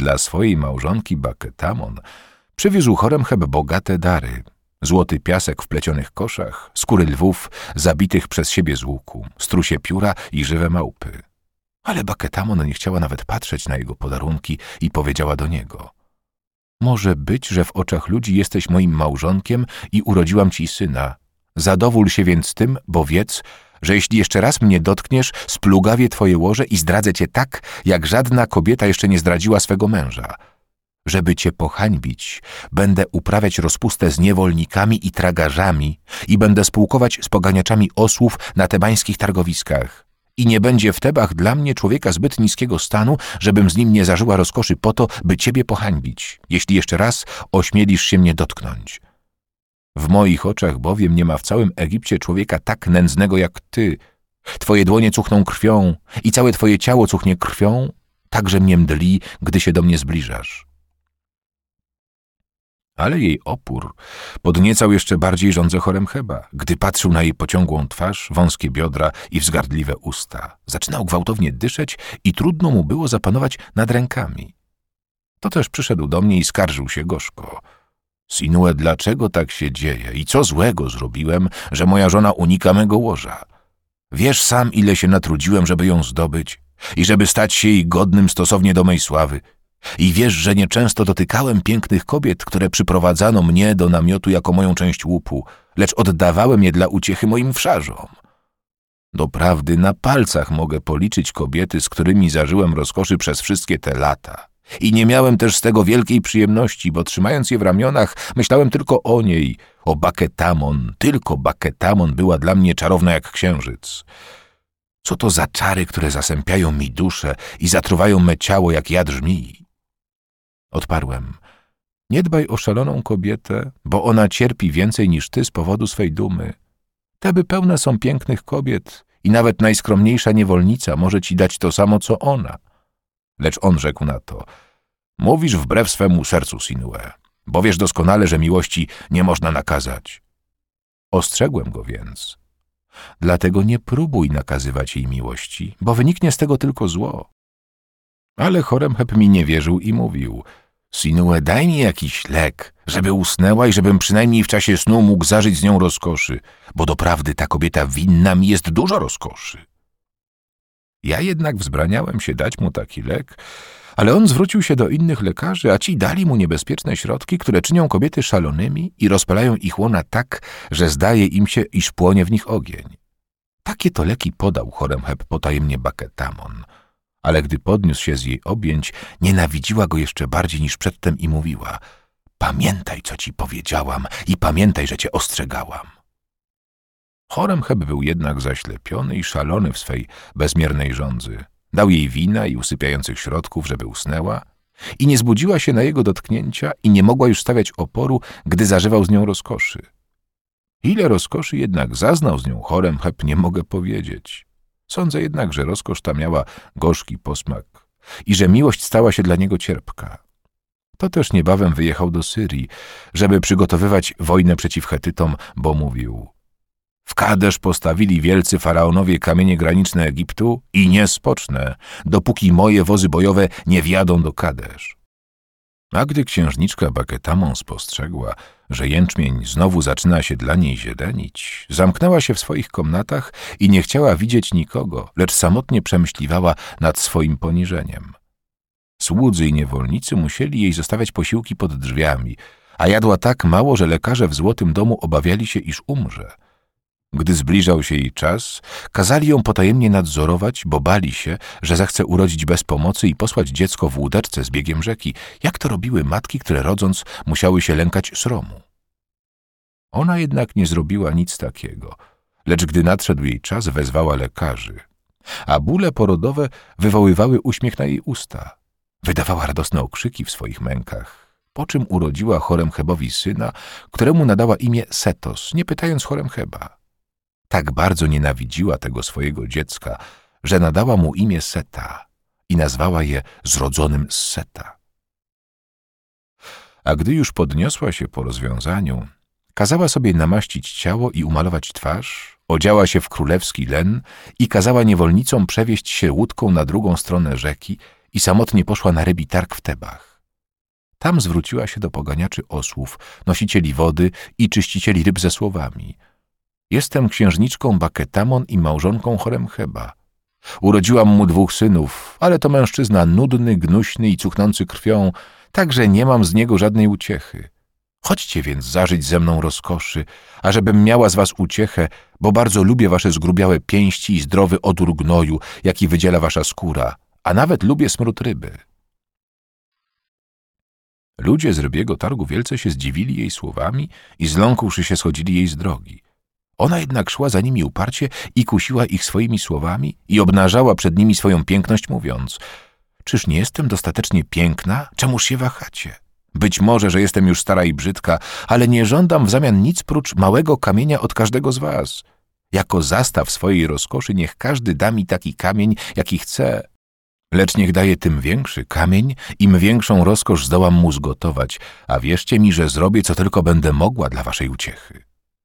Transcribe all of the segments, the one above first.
dla swojej małżonki Baketamon przywiózł Horemheb bogate dary. Złoty piasek w plecionych koszach, skóry lwów zabitych przez siebie z łuku, strusie pióra i żywe małpy. Ale Baketamon nie chciała nawet patrzeć na jego podarunki i powiedziała do niego: może być, że w oczach ludzi jesteś moim małżonkiem i urodziłam ci syna. Zadowól się więc tym, bo wiedz, że jeśli jeszcze raz mnie dotkniesz, splugawię twoje łoże i zdradzę cię tak, jak żadna kobieta jeszcze nie zdradziła swego męża. Żeby cię pohańbić, będę uprawiać rozpustę z niewolnikami i tragarzami i będę spółkować z poganiaczami osłów na tebańskich targowiskach. I nie będzie w Tebach dla mnie człowieka zbyt niskiego stanu, żebym z nim nie zażyła rozkoszy po to, by ciebie pohańbić, jeśli jeszcze raz ośmielisz się mnie dotknąć. W moich oczach bowiem nie ma w całym Egipcie człowieka tak nędznego jak ty. Twoje dłonie cuchną krwią i całe twoje ciało cuchnie krwią, tak że mnie mdli, gdy się do mnie zbliżasz. Ale jej opór podniecał jeszcze bardziej żądzę Horemheba, gdy patrzył na jej pociągłą twarz, wąskie biodra i wzgardliwe usta. Zaczynał gwałtownie dyszeć i trudno mu było zapanować nad rękami. To też przyszedł do mnie i skarżył się gorzko. Sinue, dlaczego tak się dzieje i co złego zrobiłem, że moja żona unika mego łoża? Wiesz sam, ile się natrudziłem, żeby ją zdobyć i żeby stać się jej godnym stosownie do mej sławy. I wiesz, że nieczęsto dotykałem pięknych kobiet, które przyprowadzano mnie do namiotu jako moją część łupu, lecz oddawałem je dla uciechy moim wszarzom. Doprawdy na palcach mogę policzyć kobiety, z którymi zażyłem rozkoszy przez wszystkie te lata. I nie miałem też z tego wielkiej przyjemności, bo trzymając je w ramionach, myślałem tylko o niej, o Baketamon. Tylko Baketamon była dla mnie czarowna jak księżyc. Co to za czary, które zasępiają mi duszę i zatruwają me ciało jak jad żmii? Odparłem: nie dbaj o szaloną kobietę, bo ona cierpi więcej niż ty z powodu swej dumy. Teby pełne są pięknych kobiet i nawet najskromniejsza niewolnica może ci dać to samo, co ona. Lecz on rzekł na to: mówisz wbrew swemu sercu, Sinue, bo wiesz doskonale, że miłości nie można nakazać. Ostrzegłem go więc: dlatego nie próbuj nakazywać jej miłości, bo wyniknie z tego tylko zło. Ale Horemheb mi nie wierzył i mówił: Sinue, daj mi jakiś lek, żeby usnęła i żebym przynajmniej w czasie snu mógł zażyć z nią rozkoszy, bo doprawdy ta kobieta winna mi jest dużo rozkoszy. Ja jednak wzbraniałem się dać mu taki lek, ale on zwrócił się do innych lekarzy, a ci dali mu niebezpieczne środki, które czynią kobiety szalonymi i rozpalają ich łona tak, że zdaje im się, iż płonie w nich ogień. Takie to leki podał Horemheb potajemnie Baketamon, ale gdy podniósł się z jej objęć, nienawidziła go jeszcze bardziej niż przedtem i mówiła: pamiętaj, co ci powiedziałam i pamiętaj, że cię ostrzegałam. Horemheb był jednak zaślepiony i szalony w swej bezmiernej żądzy. Dał jej wina i usypiających środków, żeby usnęła, i nie zbudziła się na jego dotknięcia i nie mogła już stawiać oporu, gdy zażywał z nią rozkoszy. Ile rozkoszy jednak zaznał z nią Horemheb, nie mogę powiedzieć. Sądzę jednak, że rozkosz ta miała gorzki posmak i że miłość stała się dla niego cierpka. To też niebawem wyjechał do Syrii, żeby przygotowywać wojnę przeciw Chetytom, bo mówił: w Kadesz postawili wielcy faraonowie kamienie graniczne Egiptu i nie spocznę, dopóki moje wozy bojowe nie wjadą do Kadesz. A gdy księżniczka Baketamon spostrzegła, że jęczmień znowu zaczyna się dla niej zielenić, zamknęła się w swoich komnatach i nie chciała widzieć nikogo, lecz samotnie przemyśliwała nad swoim poniżeniem. Słudzy i niewolnicy musieli jej zostawiać posiłki pod drzwiami, a jadła tak mało, że lekarze w Złotym Domu obawiali się, iż umrze. Gdy zbliżał się jej czas, kazali ją potajemnie nadzorować, bo bali się, że zechce urodzić bez pomocy i posłać dziecko w łódeczce z biegiem rzeki, jak to robiły matki, które rodząc musiały się lękać sromu. Ona jednak nie zrobiła nic takiego, lecz gdy nadszedł jej czas, wezwała lekarzy, a bóle porodowe wywoływały uśmiech na jej usta. Wydawała radosne okrzyki w swoich mękach, po czym urodziła Horemhebowi syna, któremu nadała imię Setos, nie pytając Horemheba. Tak bardzo nienawidziła tego swojego dziecka, że nadała mu imię Seta i nazwała je zrodzonym z Seta. A gdy już podniosła się po rozwiązaniu, kazała sobie namaścić ciało i umalować twarz, odziała się w królewski len i kazała niewolnicom przewieźć się łódką na drugą stronę rzeki i samotnie poszła na rybi targ w Tebach. Tam zwróciła się do poganiaczy osłów, nosicieli wody i czyścicieli ryb ze słowami: jestem księżniczką Baketamon i małżonką Horemheba. Urodziłam mu 2 synów, ale to mężczyzna nudny, gnuśny i cuchnący krwią, tak że nie mam z niego żadnej uciechy. Chodźcie więc zażyć ze mną rozkoszy, ażebym miała z was uciechę, bo bardzo lubię wasze zgrubiałe pięści i zdrowy odór gnoju, jaki wydziela wasza skóra, a nawet lubię smród ryby. Ludzie z rybiego targu wielce się zdziwili jej słowami i zląkłszy się schodzili jej z drogi. Ona jednak szła za nimi uparcie i kusiła ich swoimi słowami i obnażała przed nimi swoją piękność, mówiąc: czyż nie jestem dostatecznie piękna? Czemuż się wahacie? Być może, że jestem już stara i brzydka, ale nie żądam w zamian nic prócz małego kamienia od każdego z was. Jako zastaw swojej rozkoszy niech każdy da mi taki kamień, jaki chce. Lecz niech daje tym większy kamień, im większą rozkosz zdołam mu zgotować, a wierzcie mi, że zrobię, co tylko będę mogła dla waszej uciechy.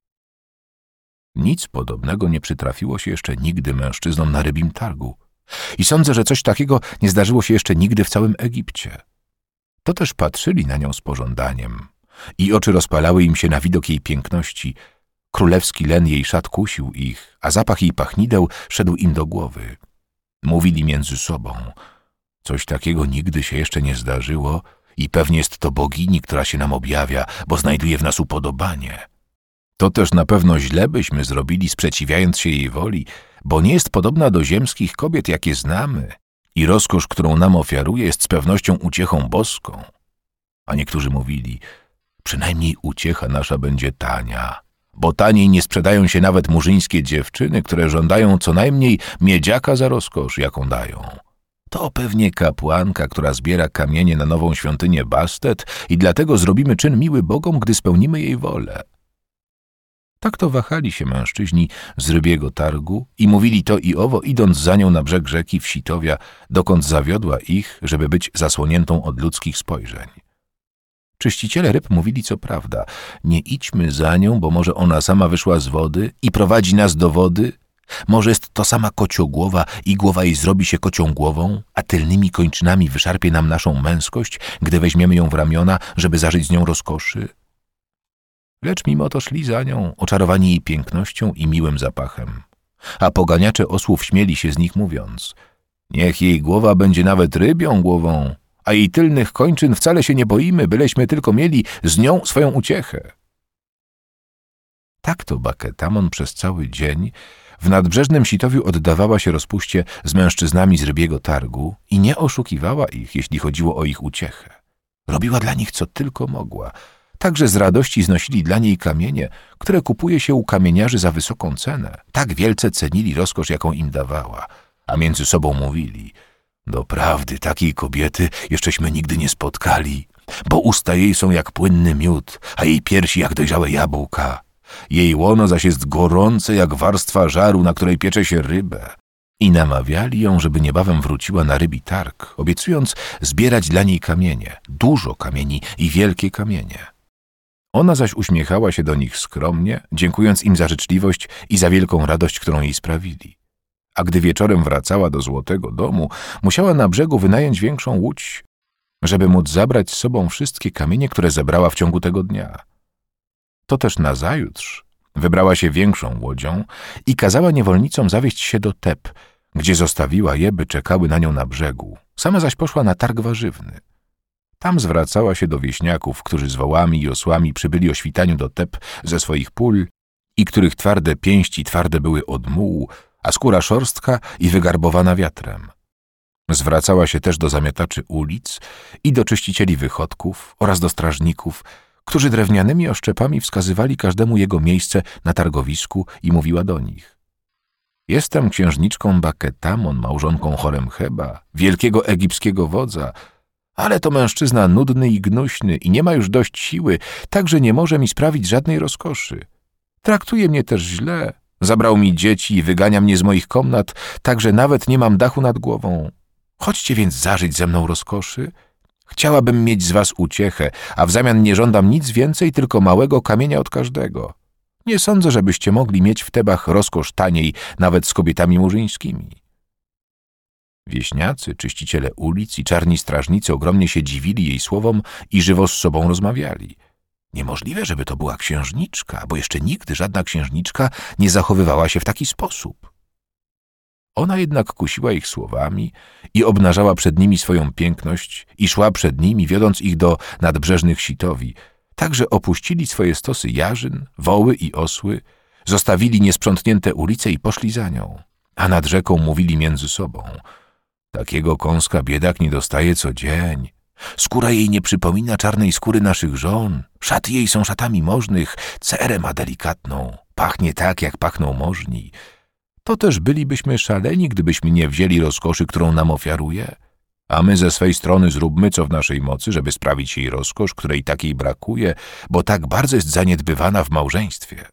Nic podobnego nie przytrafiło się jeszcze nigdy mężczyznom na rybim targu i sądzę, że coś takiego nie zdarzyło się jeszcze nigdy w całym Egipcie. To też patrzyli na nią z pożądaniem i oczy rozpalały im się na widok jej piękności. Królewski len jej szat kusił ich, a zapach jej pachnideł szedł im do głowy. Mówili między sobą: coś takiego nigdy się jeszcze nie zdarzyło i pewnie jest to bogini, która się nam objawia, bo znajduje w nas upodobanie. To też na pewno źle byśmy zrobili, sprzeciwiając się jej woli, bo nie jest podobna do ziemskich kobiet, jakie znamy, i rozkosz, którą nam ofiaruje, jest z pewnością uciechą boską. A niektórzy mówili: przynajmniej uciecha nasza będzie tania, bo taniej nie sprzedają się nawet murzyńskie dziewczyny, które żądają co najmniej miedziaka za rozkosz, jaką dają. To pewnie kapłanka, która zbiera kamienie na nową świątynię Bastet i dlatego zrobimy czyn miły bogom, gdy spełnimy jej wolę. Tak to wahali się mężczyźni z rybiego targu i mówili to i owo, idąc za nią na brzeg rzeki w Sitowia, dokąd zawiodła ich, żeby być zasłoniętą od ludzkich spojrzeń. Czyściciele ryb mówili co prawda: nie idźmy za nią, bo może ona sama wyszła z wody i prowadzi nas do wody. Może jest to sama kociogłowa i głowa jej zrobi się kocią głową, a tylnymi kończynami wyszarpie nam naszą męskość, gdy weźmiemy ją w ramiona, żeby zażyć z nią rozkoszy. Lecz mimo to szli za nią, oczarowani jej pięknością i miłym zapachem. A poganiacze osłów śmieli się z nich, mówiąc: niech jej głowa będzie nawet rybią głową, a jej tylnych kończyn wcale się nie boimy, byleśmy tylko mieli z nią swoją uciechę. Tak to Baketamon przez cały dzień w nadbrzeżnym Sitowiu oddawała się rozpuście z mężczyznami z rybiego targu i nie oszukiwała ich, jeśli chodziło o ich uciechę. Robiła dla nich co tylko mogła. Także z radości znosili dla niej kamienie, które kupuje się u kamieniarzy za wysoką cenę. Tak wielce cenili rozkosz, jaką im dawała, a między sobą mówili: doprawdy takiej kobiety jeszcześmy nigdy nie spotkali, bo usta jej są jak płynny miód, a jej piersi jak dojrzałe jabłka. Jej łono zaś jest gorące jak warstwa żaru, na której piecze się rybę. I namawiali ją, żeby niebawem wróciła na rybi targ, obiecując zbierać dla niej kamienie, dużo kamieni i wielkie kamienie. Ona zaś uśmiechała się do nich skromnie, dziękując im za życzliwość i za wielką radość, którą jej sprawili. A gdy wieczorem wracała do Złotego Domu, musiała na brzegu wynająć większą łódź, żeby móc zabrać z sobą wszystkie kamienie, które zebrała w ciągu tego dnia. To też nazajutrz wybrała się większą łodzią i kazała niewolnicom zawieźć się do Teb, gdzie zostawiła je, by czekały na nią na brzegu. Sama zaś poszła na targ warzywny. Tam zwracała się do wieśniaków, którzy z wołami i osłami przybyli o świtaniu do Teb ze swoich pól i których twarde pięści twarde były od mułu, a skóra szorstka i wygarbowana wiatrem. Zwracała się też do zamiataczy ulic i do czyścicieli wychodków oraz do strażników, którzy drewnianymi oszczepami wskazywali każdemu jego miejsce na targowisku, i mówiła do nich: jestem księżniczką Baketamon, małżonką Horemheba, wielkiego egipskiego wodza, ale to mężczyzna nudny i gnuśny i nie ma już dość siły, tak że nie może mi sprawić żadnej rozkoszy. Traktuje mnie też źle, zabrał mi dzieci i wygania mnie z moich komnat, tak że nawet nie mam dachu nad głową. Chodźcie więc zażyć ze mną rozkoszy. Chciałabym mieć z was uciechę, a w zamian nie żądam nic więcej, tylko małego kamienia od każdego. Nie sądzę, żebyście mogli mieć w Tebach rozkosz taniej, nawet z kobietami murzyńskimi. Wieśniacy, czyściciele ulic i czarni strażnicy ogromnie się dziwili jej słowom i żywo z sobą rozmawiali. Niemożliwe, żeby to była księżniczka, bo jeszcze nigdy żadna księżniczka nie zachowywała się w taki sposób. Ona jednak kusiła ich słowami i obnażała przed nimi swoją piękność i szła przed nimi, wiodąc ich do nadbrzeżnych sitowi, tak że opuścili swoje stosy jarzyn, woły i osły, zostawili niesprzątnięte ulice i poszli za nią, a nad rzeką mówili między sobą: takiego kąska biedak nie dostaje co dzień. Skóra jej nie przypomina czarnej skóry naszych żon, szaty jej są szatami możnych, cerę ma delikatną, pachnie tak, jak pachną możni. To też bylibyśmy szaleni, gdybyśmy nie wzięli rozkoszy, którą nam ofiaruje, a my ze swej strony zróbmy co w naszej mocy, żeby sprawić jej rozkosz, której takiej brakuje, bo tak bardzo jest zaniedbywana w małżeństwie.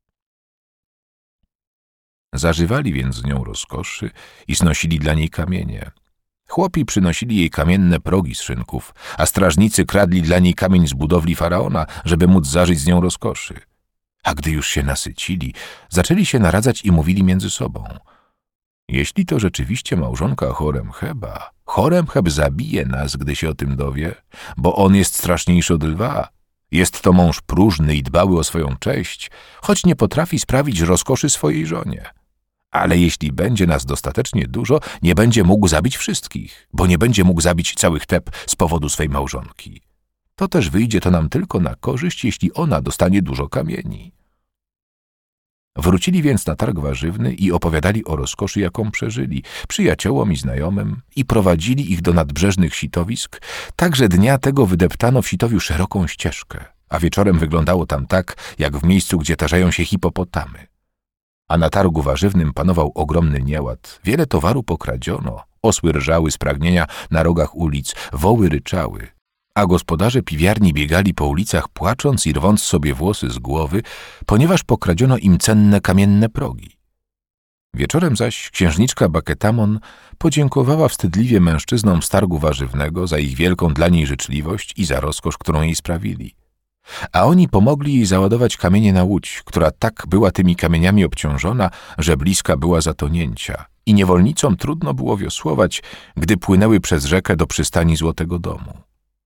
Zażywali więc z nią rozkoszy i znosili dla niej kamienie. Chłopi przynosili jej kamienne progi z szynków, a strażnicy kradli dla niej kamień z budowli faraona, żeby móc zażyć z nią rozkoszy. A gdy już się nasycili, zaczęli się naradzać i mówili między sobą: jeśli to rzeczywiście małżonka Horemheba, Horemheb zabije nas, gdy się o tym dowie, bo on jest straszniejszy od lwa. Jest to mąż próżny i dbały o swoją cześć, choć nie potrafi sprawić rozkoszy swojej żonie. Ale jeśli będzie nas dostatecznie dużo, nie będzie mógł zabić wszystkich, bo nie będzie mógł zabić całych Teb z powodu swej małżonki. To też wyjdzie to nam tylko na korzyść, jeśli ona dostanie dużo kamieni. Wrócili więc na targ warzywny i opowiadali o rozkoszy, jaką przeżyli, przyjaciołom i znajomym, i prowadzili ich do nadbrzeżnych sitowisk, tak że dnia tego wydeptano w sitowiu szeroką ścieżkę, a wieczorem wyglądało tam tak, jak w miejscu, gdzie tarzają się hipopotamy. A na targu warzywnym panował ogromny nieład, wiele towaru pokradziono, osły rżały z pragnienia na rogach ulic, woły ryczały, a gospodarze piwiarni biegali po ulicach płacząc i rwąc sobie włosy z głowy, ponieważ pokradziono im cenne kamienne progi. Wieczorem zaś księżniczka Baketamon podziękowała wstydliwie mężczyznom z targu warzywnego za ich wielką dla niej życzliwość i za rozkosz, którą jej sprawili. A oni pomogli jej załadować kamienie na łódź, która tak była tymi kamieniami obciążona, że bliska była zatonięcia i niewolnicom trudno było wiosłować, gdy płynęły przez rzekę do przystani Złotego Domu.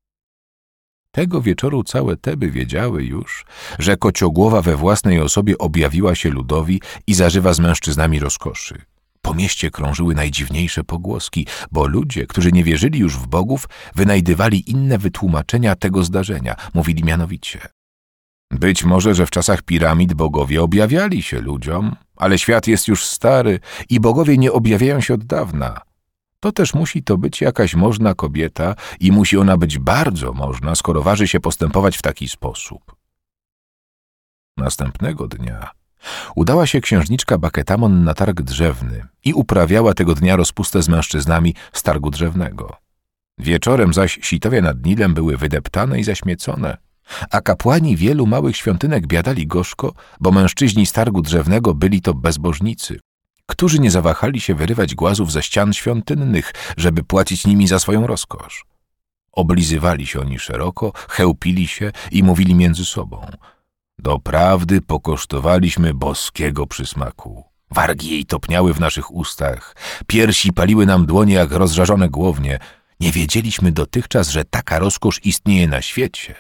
Tego wieczoru całe Teby wiedziały już, że Kociogłowa we własnej osobie objawiła się ludowi i zażywa z mężczyznami rozkoszy. Po mieście krążyły najdziwniejsze pogłoski, bo ludzie, którzy nie wierzyli już w bogów, wynajdywali inne wytłumaczenia tego zdarzenia. Mówili mianowicie: być może, że w czasach piramid bogowie objawiali się ludziom, ale świat jest już stary i bogowie nie objawiają się od dawna. To też musi to być jakaś można kobieta i musi ona być bardzo można, skoro waży się postępować w taki sposób. Następnego dnia udała się księżniczka Baketamon na targ drzewny i uprawiała tego dnia rozpustę z mężczyznami z targu drzewnego. Wieczorem zaś sitowie nad Nilem były wydeptane i zaśmiecone, a kapłani wielu małych świątynek biadali gorzko, bo mężczyźni z targu drzewnego byli to bezbożnicy, którzy nie zawahali się wyrywać głazów ze ścian świątynnych, żeby płacić nimi za swoją rozkosz. Oblizywali się oni szeroko, chełpili się i mówili między sobą: doprawdy pokosztowaliśmy boskiego przysmaku. Wargi jej topniały w naszych ustach, piersi paliły nam dłonie jak rozżarzone głownie. Nie wiedzieliśmy dotychczas, że taka rozkosz istnieje na świecie.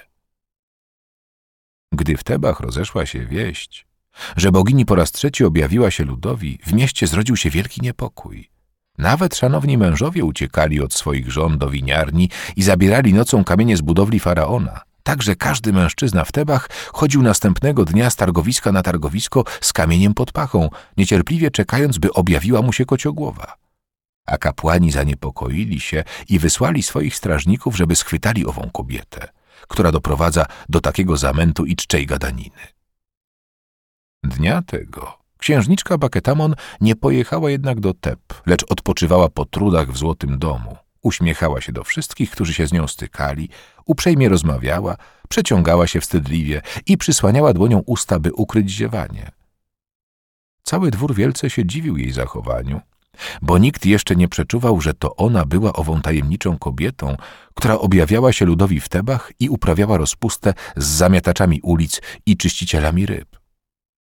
Gdy w Tebach rozeszła się wieść, że bogini po raz trzeci objawiła się ludowi, w mieście zrodził się wielki niepokój. Nawet szanowni mężowie uciekali od swoich żon do winiarni i zabierali nocą kamienie z budowli faraona, tak że każdy mężczyzna w Tebach chodził następnego dnia z targowiska na targowisko z kamieniem pod pachą, niecierpliwie czekając, by objawiła mu się Kociogłowa. A kapłani zaniepokoili się i wysłali swoich strażników, żeby schwytali ową kobietę, która doprowadza do takiego zamętu i czczej gadaniny. Dnia tego księżniczka Baketamon nie pojechała jednak do Teb, lecz odpoczywała po trudach w Złotym Domu. Uśmiechała się do wszystkich, którzy się z nią stykali, uprzejmie rozmawiała, przeciągała się wstydliwie i przysłaniała dłonią usta, by ukryć ziewanie. Cały dwór wielce się dziwił jej zachowaniu, bo nikt jeszcze nie przeczuwał, że to ona była ową tajemniczą kobietą, która objawiała się ludowi w Tebach i uprawiała rozpustę z zamiataczami ulic i czyścicielami ryb.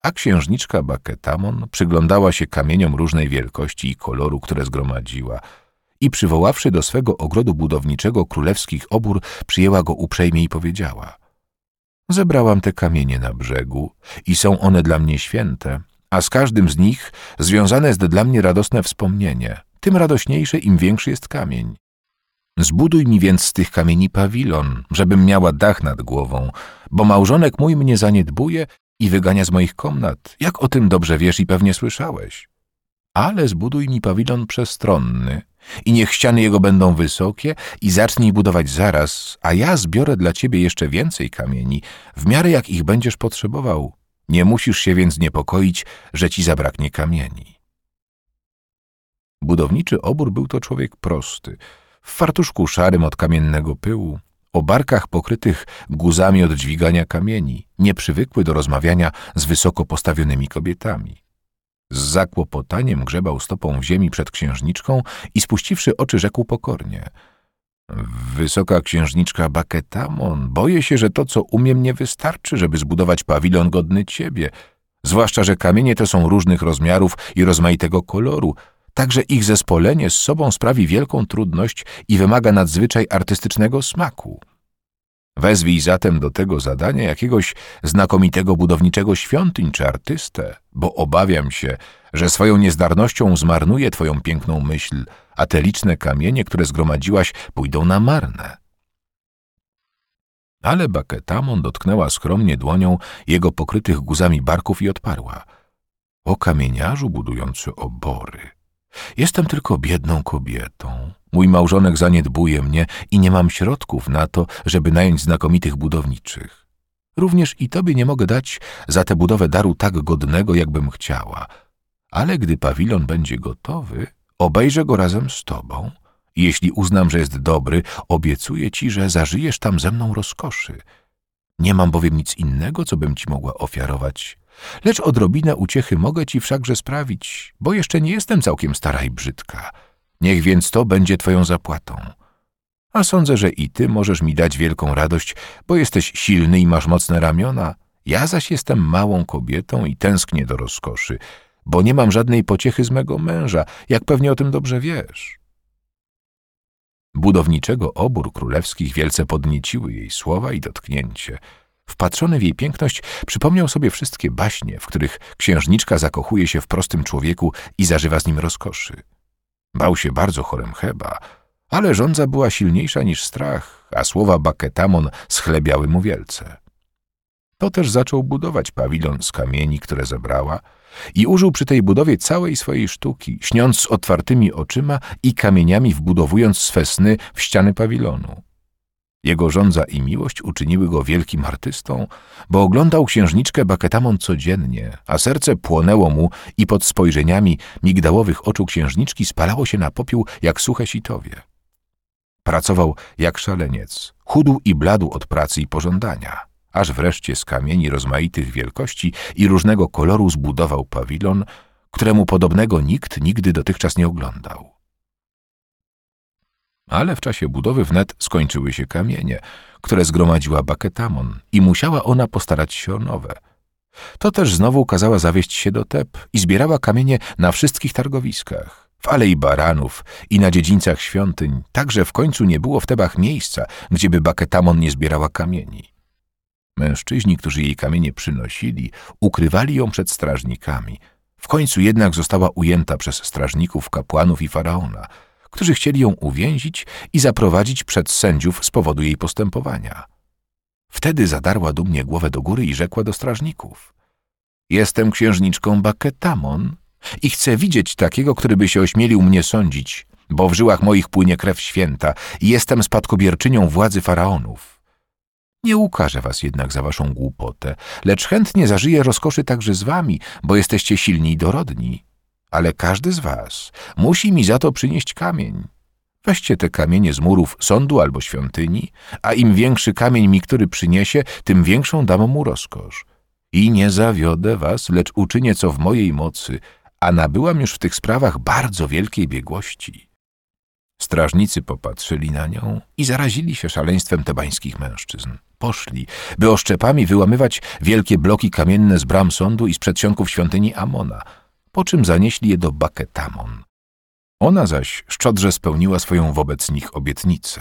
A księżniczka Baketamon przyglądała się kamieniom różnej wielkości i koloru, które zgromadziła, i przywoławszy do swego ogrodu budowniczego królewskich obór, przyjęła go uprzejmie i powiedziała: zebrałam te kamienie na brzegu i są one dla mnie święte, a z każdym z nich związane jest dla mnie radosne wspomnienie. Tym radośniejsze, im większy jest kamień. Zbuduj mi więc z tych kamieni pawilon, żebym miała dach nad głową, bo małżonek mój mnie zaniedbuje i wygania z moich komnat, jak o tym dobrze wiesz i pewnie słyszałeś. Ale zbuduj mi pawilon przestronny i niech ściany jego będą wysokie i zacznij budować zaraz, a ja zbiorę dla ciebie jeszcze więcej kamieni, w miarę jak ich będziesz potrzebował. Nie musisz się więc niepokoić, że ci zabraknie kamieni. Budowniczy obór był to człowiek prosty, w fartuszku szarym od kamiennego pyłu, o barkach pokrytych guzami od dźwigania kamieni, nieprzywykły do rozmawiania z wysoko postawionymi kobietami. Z zakłopotaniem grzebał stopą w ziemi przed księżniczką i spuściwszy oczy rzekł pokornie: wysoka księżniczka Baketamon, boję się, że to, co umiem, nie wystarczy, żeby zbudować pawilon godny ciebie, zwłaszcza, że kamienie te są różnych rozmiarów i rozmaitego koloru, także ich zespolenie z sobą sprawi wielką trudność i wymaga nadzwyczaj artystycznego smaku. Wezwij zatem do tego zadania jakiegoś znakomitego budowniczego świątyń czy artystę, bo obawiam się, że swoją niezdarnością zmarnuje twoją piękną myśl, a te liczne kamienie, które zgromadziłaś, pójdą na marne. Ale Baketamon dotknęła skromnie dłonią jego pokrytych guzami barków i odparła: o kamieniarzu budujący obory, jestem tylko biedną kobietą. Mój małżonek zaniedbuje mnie i nie mam środków na to, żeby nająć znakomitych budowniczych. Również i tobie nie mogę dać za tę budowę daru tak godnego, jakbym chciała. Ale gdy pawilon będzie gotowy, obejrzę go razem z tobą i jeśli uznam, że jest dobry, obiecuję ci, że zażyjesz tam ze mną rozkoszy. Nie mam bowiem nic innego, co bym ci mogła ofiarować, lecz odrobinę uciechy mogę ci wszakże sprawić, bo jeszcze nie jestem całkiem stara i brzydka. Niech więc to będzie twoją zapłatą. A sądzę, że i ty możesz mi dać wielką radość, bo jesteś silny i masz mocne ramiona. Ja zaś jestem małą kobietą i tęsknię do rozkoszy, bo nie mam żadnej pociechy z mego męża, jak pewnie o tym dobrze wiesz. Budowniczego obór królewskich wielce podnieciły jej słowa i dotknięcie. Wpatrzony w jej piękność, przypomniał sobie wszystkie baśnie, w których księżniczka zakochuje się w prostym człowieku i zażywa z nim rozkoszy. Bał się bardzo Horemheba, ale żądza była silniejsza niż strach, a słowa Baketamon schlebiały mu wielce. To też zaczął budować pawilon z kamieni, które zebrała, i użył przy tej budowie całej swojej sztuki, śniąc z otwartymi oczyma i kamieniami wbudowując swe sny w ściany pawilonu. Jego żądza i miłość uczyniły go wielkim artystą, bo oglądał księżniczkę Baketamon codziennie, a serce płonęło mu i pod spojrzeniami migdałowych oczu księżniczki spalało się na popiół jak suche sitowie. Pracował jak szaleniec, chudł i bladł od pracy i pożądania, aż wreszcie z kamieni rozmaitych wielkości i różnego koloru zbudował pawilon, któremu podobnego nikt nigdy dotychczas nie oglądał. Ale w czasie budowy wnet skończyły się kamienie, które zgromadziła Baketamon i musiała ona postarać się o nowe. To też znowu kazała zawieźć się do Teb i zbierała kamienie na wszystkich targowiskach, w Alei Baranów i na dziedzińcach świątyń, tak że w końcu nie było w Tebach miejsca, gdzieby Baketamon nie zbierała kamieni. Mężczyźni, którzy jej kamienie przynosili, ukrywali ją przed strażnikami. W końcu jednak została ujęta przez strażników, kapłanów i faraona, którzy chcieli ją uwięzić i zaprowadzić przed sędziów z powodu jej postępowania. Wtedy zadarła dumnie głowę do góry i rzekła do strażników: jestem księżniczką Baketamon i chcę widzieć takiego, który by się ośmielił mnie sądzić, bo w żyłach moich płynie krew święta i jestem spadkobierczynią władzy faraonów. Nie ukażę was jednak za waszą głupotę, lecz chętnie zażyję rozkoszy także z wami, bo jesteście silni i dorodni. Ale każdy z was musi mi za to przynieść kamień. Weźcie te kamienie z murów sądu albo świątyni, a im większy kamień mi który przyniesie, tym większą dam mu rozkosz. I nie zawiodę was, lecz uczynię co w mojej mocy, a nabyłam już w tych sprawach bardzo wielkiej biegłości. Strażnicy popatrzyli na nią i zarazili się szaleństwem tebańskich mężczyzn. Poszli, by oszczepami wyłamywać wielkie bloki kamienne z bram sądu i z przedsionków świątyni Amona, po czym zanieśli je do Baketamon. Ona zaś szczodrze spełniła swoją wobec nich obietnicę.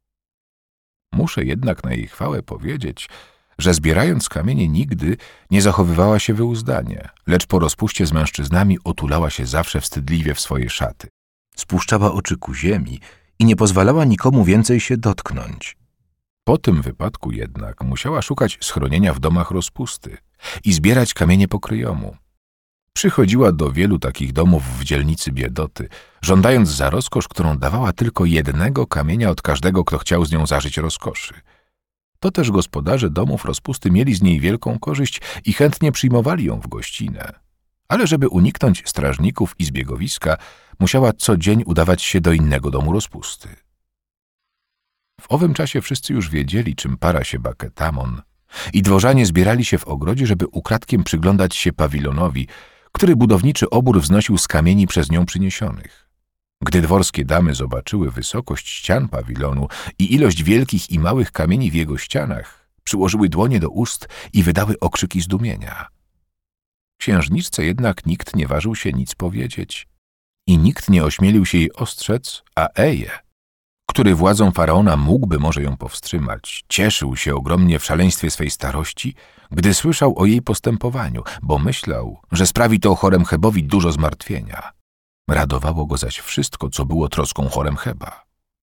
Muszę jednak na jej chwałę powiedzieć, że zbierając kamienie nigdy nie zachowywała się wyuzdanie, lecz po rozpuście z mężczyznami otulała się zawsze wstydliwie w swoje szaty. Spuszczała oczy ku ziemi i nie pozwalała nikomu więcej się dotknąć. Po tym wypadku jednak musiała szukać schronienia w domach rozpusty i zbierać kamienie pokryjomu. Przychodziła do wielu takich domów w dzielnicy Biedoty, żądając za rozkosz, którą dawała tylko jednego kamienia od każdego, kto chciał z nią zażyć rozkoszy. To też gospodarze domów rozpusty mieli z niej wielką korzyść i chętnie przyjmowali ją w gościnę. Ale żeby uniknąć strażników i zbiegowiska, musiała co dzień udawać się do innego domu rozpusty. W owym czasie wszyscy już wiedzieli, czym para się Baketamon i dworzanie zbierali się w ogrodzie, żeby ukradkiem przyglądać się pawilonowi, który budowniczy obór wznosił z kamieni przez nią przyniesionych. Gdy dworskie damy zobaczyły wysokość ścian pawilonu i ilość wielkich i małych kamieni w jego ścianach, przyłożyły dłonie do ust i wydały okrzyki zdumienia. Księżniczce jednak nikt nie ważył się nic powiedzieć i nikt nie ośmielił się jej ostrzec, a Eje, który władzą faraona mógłby może ją powstrzymać, cieszył się ogromnie w szaleństwie swej starości, gdy słyszał o jej postępowaniu, bo myślał, że sprawi to Horemhebowi dużo zmartwienia. Radowało go zaś wszystko, co było troską Horemheba.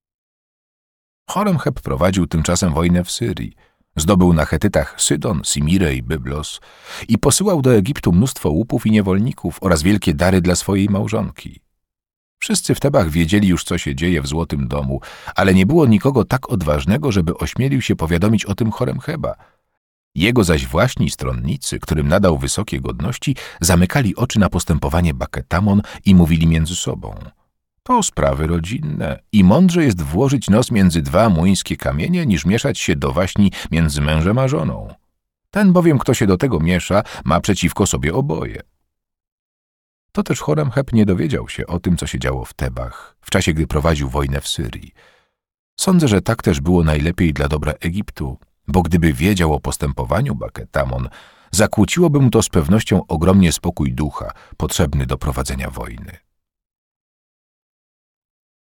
Horemheb prowadził tymczasem wojnę w Syrii, zdobył na Chetytach Sydon, Simirę i Byblos i posyłał do Egiptu mnóstwo łupów i niewolników oraz wielkie dary dla swojej małżonki. Wszyscy w Tebach wiedzieli już, co się dzieje w Złotym Domu, ale nie było nikogo tak odważnego, żeby ośmielił się powiadomić o tym Horemheba. Jego zaś właśnie stronnicy, którym nadał wysokie godności, zamykali oczy na postępowanie Baketamon i mówili między sobą: to sprawy rodzinne i mądrze jest włożyć nos między dwa młyńskie kamienie, niż mieszać się do waśni między mężem a żoną. Ten bowiem, kto się do tego miesza, ma przeciwko sobie oboje. To też Horemheb nie dowiedział się o tym, co się działo w Tebach, w czasie, gdy prowadził wojnę w Syrii. Sądzę, że tak też było najlepiej dla dobra Egiptu, bo gdyby wiedział o postępowaniu Baketamon, zakłóciłoby mu to z pewnością ogromnie spokój ducha, potrzebny do prowadzenia wojny.